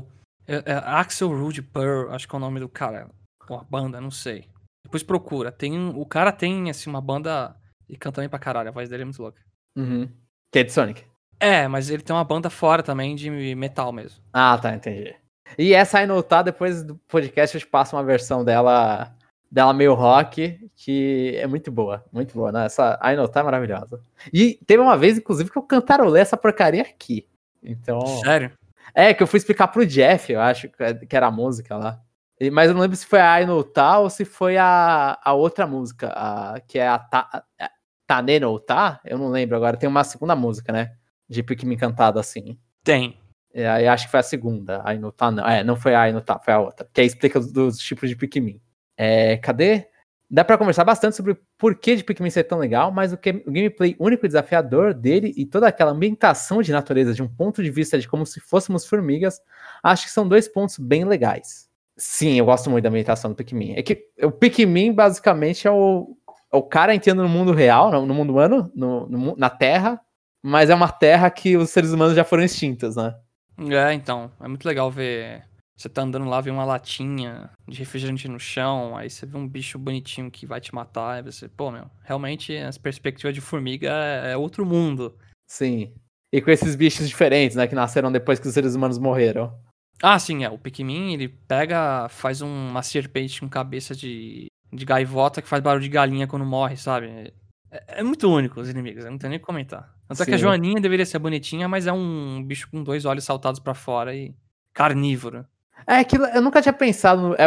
Speaker 2: Axel Rude Pearl, acho que é o nome do cara, ou a banda, não sei. Depois procura, o cara tem, assim, uma banda e canta também pra caralho, a voz dele é muito louca.
Speaker 1: Uhum. Que é de Sonic.
Speaker 2: Mas ele tem uma banda fora também de metal mesmo.
Speaker 1: Ah, tá, entendi. E essa aí no tá, depois do podcast eu te passo uma versão dela meio rock, que é muito boa, né? Essa I Know Tá é maravilhosa. E teve uma vez, inclusive, que eu cantarolei essa porcaria aqui. Então...
Speaker 2: Sério?
Speaker 1: Que eu fui explicar pro Jeff, eu acho que era a música lá. Mas eu não lembro se foi a I Know Tá ou se foi a outra música, que é a Tane no Tá? Eu não lembro agora, tem uma segunda música, né? De Pikmin cantado assim.
Speaker 2: Tem.
Speaker 1: Aí acho que foi a segunda. Aí no tá, não. Não foi a aí no tá, foi a outra. Que aí explica dos tipos de Pikmin. Cadê? Dá pra conversar bastante sobre o porquê de Pikmin ser tão legal, mas o gameplay único e desafiador dele e toda aquela ambientação de natureza de um ponto de vista de como se fôssemos formigas, acho que são 2 pontos bem legais. Sim, eu gosto muito da ambientação do Pikmin. É que o Pikmin basicamente é o cara entrando no mundo real, no mundo humano, na Terra, mas é uma Terra que os seres humanos já foram extintos, né?
Speaker 2: Então, é muito legal ver. Você tá andando lá, vê uma latinha de refrigerante no chão, aí você vê um bicho bonitinho que vai te matar, e você, pô, meu, realmente as perspectivas de formiga é outro mundo.
Speaker 1: Sim. E com esses bichos diferentes, né, que nasceram depois que os seres humanos morreram.
Speaker 2: Sim, o Pikmin, ele faz uma serpente com cabeça de gaivota que faz barulho de galinha quando morre, sabe? É muito único os inimigos, eu não tenho nem o que comentar. Tanto é que a Joaninha deveria ser bonitinha, mas é um bicho com 2 olhos saltados pra fora e carnívoro.
Speaker 1: Aquilo, eu nunca tinha pensado no...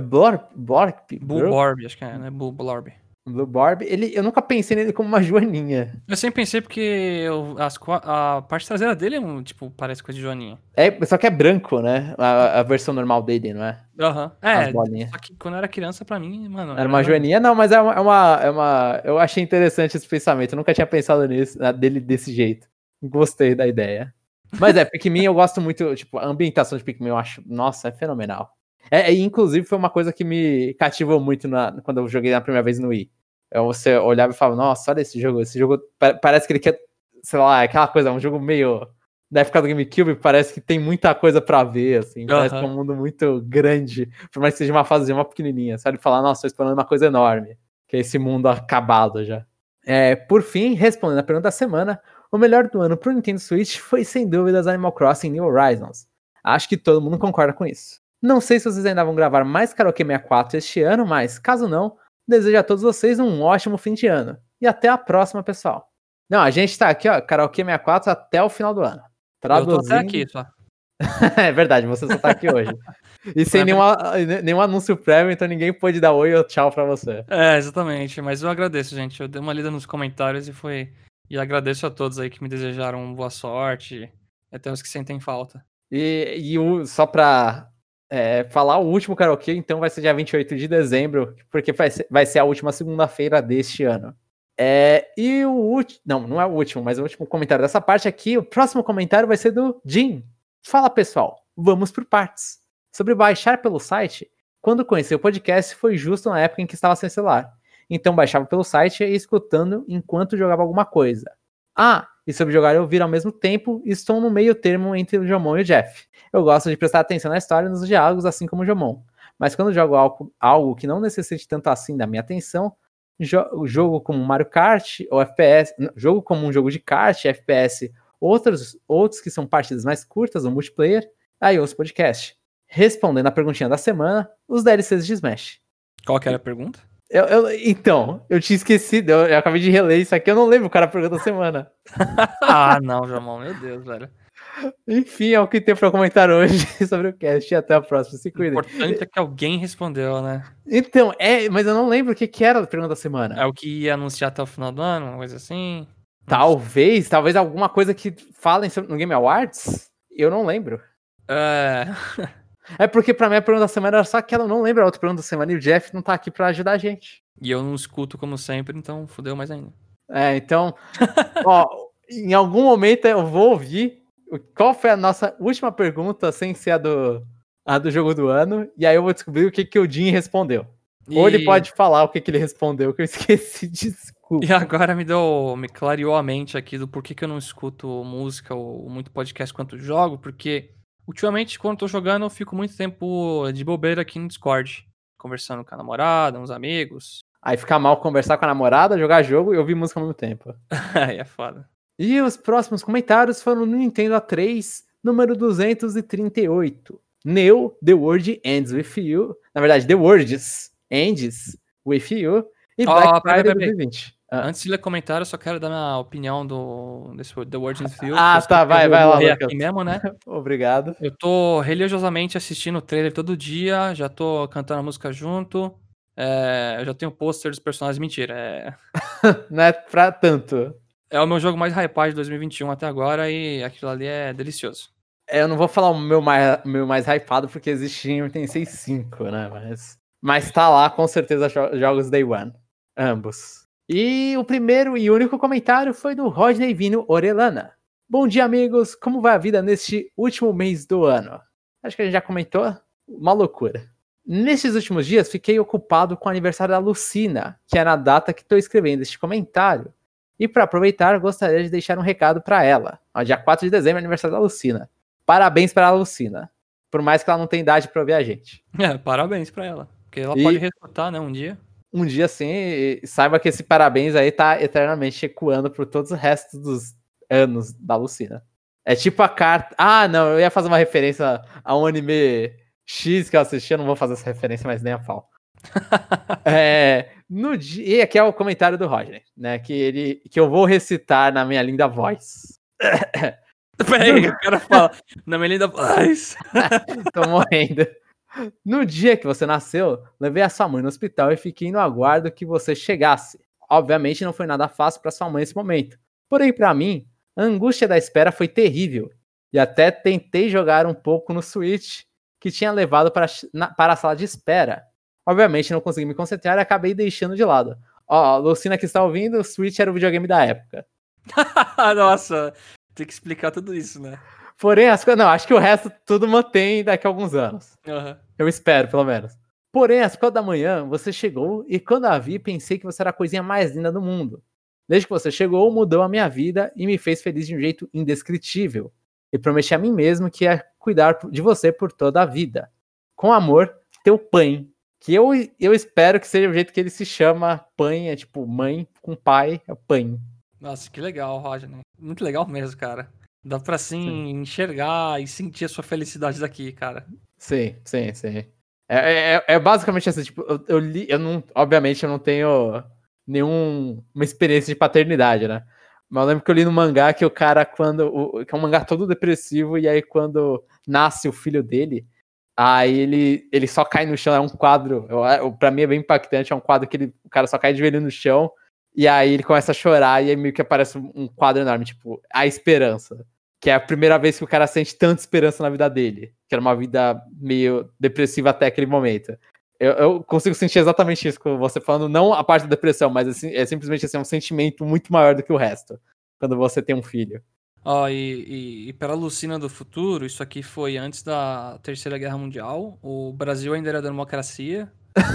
Speaker 2: Bulborb, acho que é, né? Bulborb.
Speaker 1: Bulborb, eu nunca pensei nele como uma joaninha.
Speaker 2: Eu sempre pensei porque a parte traseira dele parece coisa de joaninha.
Speaker 1: Só que é branco, né? A versão normal dele, não é?
Speaker 2: Aham.
Speaker 1: As bolinhas.
Speaker 2: Só que quando eu era criança, pra mim, mano...
Speaker 1: Era uma joaninha? Não, mas é uma... Eu achei interessante esse pensamento. Eu nunca tinha pensado dele desse jeito. Gostei da ideia. Mas Pikmin eu gosto muito, tipo, a ambientação de Pikmin eu acho, nossa, é fenomenal. Inclusive foi uma coisa que me cativou muito quando eu joguei na primeira vez no Wii. Você olhava e falava, nossa, olha esse jogo parece que ele quer, sei lá, aquela coisa, um jogo meio da época do GameCube, parece que tem muita coisa pra ver, assim, parece que é um mundo muito grande, por mais que seja uma fase uma pequenininha, sabe? Falar, nossa, tô esperando uma coisa enorme, que é esse mundo acabado já. Por fim, respondendo a pergunta da semana, o melhor do ano pro Nintendo Switch foi sem dúvidas Animal Crossing New Horizons. Acho que todo mundo concorda com isso. Não sei se vocês ainda vão gravar mais Karaokê 64 este ano, mas caso não, desejo a todos vocês um ótimo fim de ano. E até a próxima, pessoal. Não, a gente tá aqui, ó, Karaokê 64 até o final do ano.
Speaker 2: Traduzindo... Eu tô até aqui, só.
Speaker 1: É verdade, você só tá aqui hoje. E sem nenhum anúncio prévio, então ninguém pode dar oi ou tchau pra você.
Speaker 2: Exatamente, mas eu agradeço, gente. Eu dei uma lida nos comentários e agradeço a todos aí que me desejaram boa sorte, até os que sentem falta.
Speaker 1: Só pra falar, o último karaokê, então, vai ser dia 28 de dezembro, porque vai ser a última segunda-feira deste ano. E o último... Não é o último, mas o último comentário dessa parte aqui. O próximo comentário vai ser do Jim. Fala, pessoal. Vamos por partes. Sobre baixar pelo site, quando conheci o podcast foi justo na época em que estava sem celular. Então baixava pelo site e ia escutando enquanto jogava alguma coisa. E sobre jogar e ouvir ao mesmo tempo, estou no meio termo entre o Jomon e o Jeff. Eu gosto de prestar atenção na história e nos diálogos, assim como o Jomon. Mas quando jogo algo que não necessite tanto assim da minha atenção, jogo como Mario Kart ou FPS, jogo como um jogo de kart, FPS, outros que são partidas mais curtas ou multiplayer, aí ouço podcast. Respondendo a perguntinha da semana, os DLCs de Smash.
Speaker 2: Qual que era a pergunta?
Speaker 1: Então, eu tinha esquecido, eu acabei de reler isso aqui, eu não lembro qual era a pergunta da semana.
Speaker 2: Não, Jomon, meu Deus, velho.
Speaker 1: Enfim, é o que tem pra comentar hoje sobre o cast, e até a próxima, se cuidem.
Speaker 2: O importante é que alguém respondeu, né?
Speaker 1: Então, mas eu não lembro o que era a pergunta da semana.
Speaker 2: É o que ia anunciar até o final do ano, uma coisa assim?
Speaker 1: Talvez alguma coisa que falem no Game Awards? Eu não lembro. É porque pra mim a pergunta da semana era só que ela não lembra a outra pergunta da semana e o Jeff não tá aqui pra ajudar a gente.
Speaker 2: E eu não escuto como sempre, então fudeu mais ainda.
Speaker 1: Então, em algum momento eu vou ouvir qual foi a nossa última pergunta sem ser a do jogo do ano, e aí eu vou descobrir o que o Jim respondeu. Ou ele pode falar o que ele respondeu, que eu esqueci, desculpa.
Speaker 2: E agora me clareou a mente aqui do porquê que eu não escuto música ou muito podcast quanto jogo, porque ultimamente quando eu tô jogando eu fico muito tempo de bobeira aqui no Discord, conversando com a namorada, uns amigos.
Speaker 1: Aí fica mal conversar com a namorada, jogar jogo e ouvir música ao mesmo tempo.
Speaker 2: Aí é foda.
Speaker 1: E os próximos comentários foram no Nintendo A3, número 238. Neo, The World Ends With You. Na verdade, The Words Ends With You. E Black Friday 2020.
Speaker 2: Antes de ler comentário, eu só quero dar minha opinião desse The World Ends With You.
Speaker 1: Tá, vai lá, Lucas.
Speaker 2: Aqui mesmo, né?
Speaker 1: Obrigado.
Speaker 2: Eu tô religiosamente assistindo o trailer todo dia, já tô cantando a música junto. Eu já tenho pôster dos personagens. Mentira.
Speaker 1: Não é pra tanto.
Speaker 2: É o meu jogo mais hypado de 2021 até agora e aquilo ali é delicioso.
Speaker 1: Eu não vou falar o meu mais hypado porque existe em Tensei 5, né? Mas tá lá com certeza jogos Day One. Ambos. E o primeiro e único comentário foi do Rodney Vino Orellana. Bom dia, amigos. Como vai a vida neste último mês do ano? Acho que a gente já comentou. Uma loucura. Nestes últimos dias, fiquei ocupado com o aniversário da Lucina, que é na data que estou escrevendo este comentário. E para aproveitar, gostaria de deixar um recado para ela. Dia 4 de dezembro é aniversário da Lucina. Parabéns para a Lucina. Por mais que ela não tenha idade para ouvir a gente.
Speaker 2: Parabéns para ela. Porque ela pode ressuscitar, né, um dia.
Speaker 1: Um dia sim, saiba que esse parabéns aí tá eternamente ecoando por todos os restos dos anos da Lucina. É tipo a carta... não, eu ia fazer uma referência a um anime X que eu assisti, eu não vou fazer essa referência, mas nem a pau. E aqui é o comentário do Roger, né? Que eu vou recitar na minha linda voz.
Speaker 2: Peraí, o cara fala na minha linda voz.
Speaker 1: Tô morrendo. No dia que você nasceu, levei a sua mãe no hospital e fiquei no aguardo que você chegasse. Obviamente não foi nada fácil para sua mãe nesse momento. Porém, para mim, a angústia da espera foi terrível. E até tentei jogar um pouco no Switch, que tinha levado para a sala de espera. Obviamente não consegui me concentrar e acabei deixando de lado. Lucina que está ouvindo, o Switch era o videogame da época.
Speaker 2: Nossa, tem que explicar tudo isso, né?
Speaker 1: Porém, acho que o resto tudo mantém daqui a alguns anos.
Speaker 2: Uhum.
Speaker 1: Eu espero, pelo menos. Porém, às 4 da manhã, você chegou e quando a vi, pensei que você era a coisinha mais linda do mundo. Desde que você chegou, mudou a minha vida e me fez feliz de um jeito indescritível. E prometi a mim mesmo que ia cuidar de você por toda a vida. Com amor, teu pai. Que eu espero que seja o jeito que ele se chama. Pai é tipo mãe com pai, é pai.
Speaker 2: Nossa, que legal, Roger. Muito legal mesmo, cara. Dá pra sim enxergar e sentir a sua felicidade daqui, cara.
Speaker 1: Sim. É basicamente assim, tipo, obviamente eu não tenho nenhuma experiência de paternidade, né? Mas eu lembro que eu li no mangá que o cara, que é um mangá todo depressivo, e aí quando nasce o filho dele, aí ele só cai no chão, é um quadro, pra mim é bem impactante, é um quadro que o cara só cai de joelho no chão, e aí ele começa a chorar, e aí meio que aparece um quadro enorme, tipo, a esperança. Que é a primeira vez que o cara sente tanta esperança na vida dele. Que era uma vida meio depressiva até aquele momento. Eu consigo sentir exatamente isso com você falando, não a parte da depressão, mas assim, é simplesmente assim, um sentimento muito maior do que o resto, quando você tem um filho.
Speaker 2: Ó, e para a Lucina do futuro, isso aqui foi antes da Terceira Guerra Mundial. O Brasil ainda era democracia.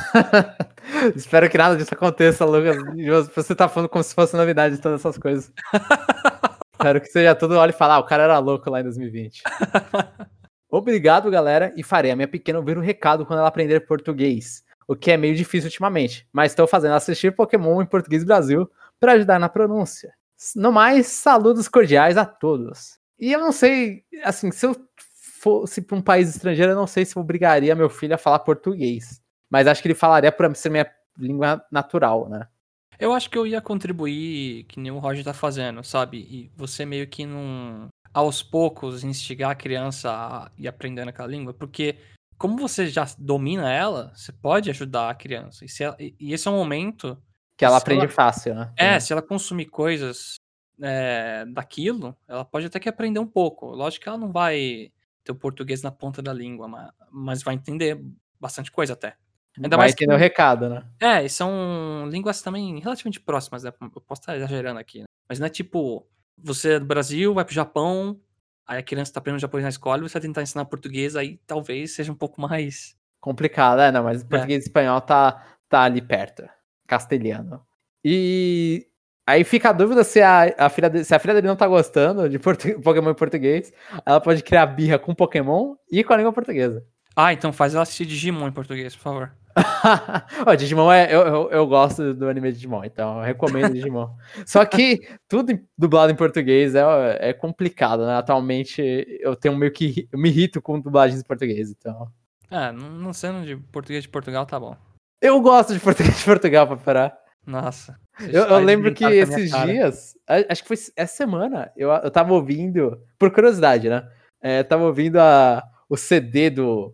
Speaker 1: Espero que nada disso aconteça, Lucas. Você tá falando como se fosse novidade de todas essas coisas. Espero que seja tudo olha e falar, o cara era louco lá em 2020. Obrigado, galera, e farei a minha pequena ouvir o recado quando ela aprender português, o que é meio difícil ultimamente, mas estou fazendo ela assistir Pokémon em português Brasil para ajudar na pronúncia. No mais, saludos cordiais a todos. E eu não sei, assim, se eu fosse para um país estrangeiro, eu não sei se eu obrigaria meu filho a falar português, mas acho que ele falaria para ser minha língua natural, né?
Speaker 2: Eu acho que eu ia contribuir, que nem o Roger tá fazendo, sabe? E você meio que não, aos poucos, instigar a criança a ir aprendendo aquela língua, porque como você já domina ela, você pode ajudar a criança. E esse é um momento
Speaker 1: Que ela aprende fácil, né?
Speaker 2: se ela consumir coisas daquilo, ela pode até que aprender um pouco. Lógico que ela não vai ter o português na ponta da língua, mas vai entender bastante coisa até. Ainda
Speaker 1: Vai
Speaker 2: mais
Speaker 1: entender o recado, né?
Speaker 2: e são línguas também relativamente próximas, né? Eu posso estar exagerando aqui, né? Mas não é tipo, você é do Brasil, vai pro Japão, aí a criança tá aprendendo japonês na escola e você vai tentar ensinar português, aí talvez seja um pouco mais...
Speaker 1: Complicado, não, mas português e espanhol tá ali perto. Castelhano. E aí fica a dúvida se a filha dele não tá gostando de Pokémon em português, ela pode criar birra com Pokémon e com a língua portuguesa.
Speaker 2: Ah, então faz ela assistir Digimon em português, por favor.
Speaker 1: Ó, Digimon eu gosto do anime de Digimon, então eu recomendo Digimon. Só que tudo dublado em português é complicado, né? Atualmente eu tenho meio que eu me irrito com dublagens em português, então.
Speaker 2: Não sendo de português de Portugal, tá bom.
Speaker 1: Eu gosto de português de Portugal, pra parar.
Speaker 2: Nossa.
Speaker 1: Eu lembro que esses dias, acho que foi essa semana, eu tava ouvindo, por curiosidade, né? Tava ouvindo o CD do.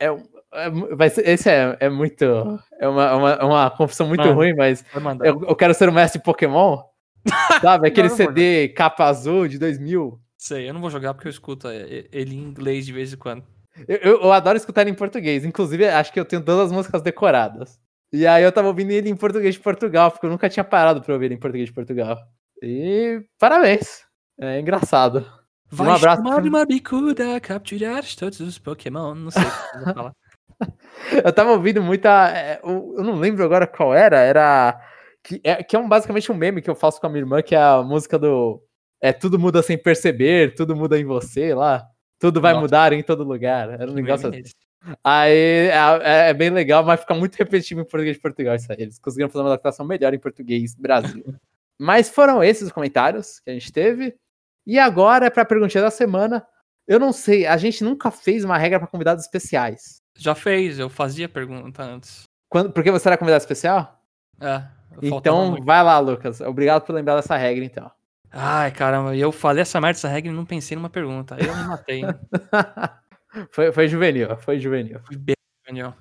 Speaker 1: Esse é muito. É uma confissão muito ruim, mas eu quero ser o mestre Pokémon. Sabe? Aquele CD capa azul de 2000.
Speaker 2: Sei, eu não vou jogar porque eu escuto ele em inglês de vez em quando.
Speaker 1: Eu adoro escutar ele em português. Inclusive, acho que eu tenho todas as músicas decoradas. E aí eu tava ouvindo ele em português de Portugal, porque eu nunca tinha parado pra ouvir ele em português de Portugal. E parabéns. É engraçado.
Speaker 2: Vai um abraço chamar uma bicuda, capturar todos os Pokémon. Não sei o que eu vou falar.
Speaker 1: Eu tava ouvindo muita... eu não lembro agora qual era... Que é basicamente um meme que eu faço com a minha irmã, que é a música do... Tudo muda sem perceber, tudo muda em você lá. Tudo vai mudar em todo lugar. Era um negócio assim. Aí é bem legal, mas fica muito repetitivo em português de Portugal isso aí. Eles conseguiram fazer uma adaptação melhor em português Brasil. Mas foram esses os comentários que a gente teve. E agora, pra perguntinha da semana, eu não sei, a gente nunca fez uma regra pra convidados especiais.
Speaker 2: Já fez, eu fazia pergunta antes.
Speaker 1: Porque você era convidado especial? Então vai lá, Lucas. Obrigado por lembrar dessa regra, então.
Speaker 2: Ai, caramba, eu falei essa merda dessa regra e não pensei numa pergunta. Aí eu me matei.
Speaker 1: Foi juvenil, foi juvenil.
Speaker 2: Foi bem juvenil.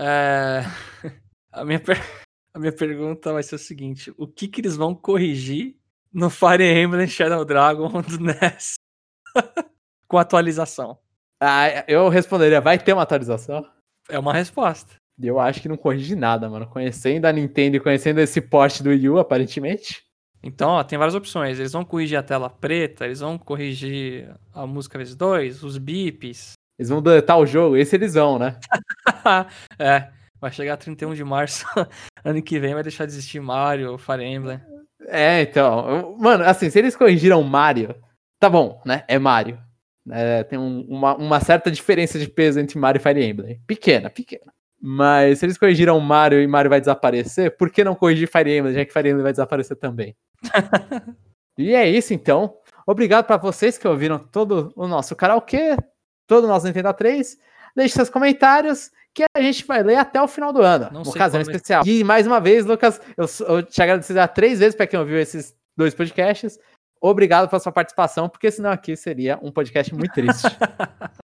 Speaker 2: A minha pergunta vai ser o seguinte: o que eles vão corrigir no Fire Emblem Shadow Dragon do NES com atualização?
Speaker 1: Eu responderia, vai ter uma atualização?
Speaker 2: É uma resposta.
Speaker 1: Eu acho que não corrige nada, mano. Conhecendo a Nintendo e conhecendo esse port do Wii U, aparentemente.
Speaker 2: Então, ó, tem várias opções. Eles vão corrigir a tela preta, eles vão corrigir a música vezes 2, os bips.
Speaker 1: Eles vão deletar o jogo, esse eles vão, né?
Speaker 2: Vai chegar 31 de março, ano que vem vai deixar de existir Mario, Fire Emblem.
Speaker 1: Então, mano, assim, se eles corrigiram Mario, tá bom, né? É Mario. Tem uma certa diferença de peso entre Mario e Fire Emblem. Pequena. Mas se eles corrigiram Mario e Mario vai desaparecer, por que não corrigir Fire Emblem, já que Fire Emblem vai desaparecer também? E é isso, então. Obrigado para vocês que ouviram todo o nosso karaokê, todo o nosso Nintendo 3. Deixe seus comentários que a gente vai ler até o final do ano. Uma ocasião especial. E mais uma vez, Lucas, eu te agradeço 3 vezes para quem ouviu esses 2 podcasts. Obrigado pela sua participação, porque senão aqui seria um podcast muito triste.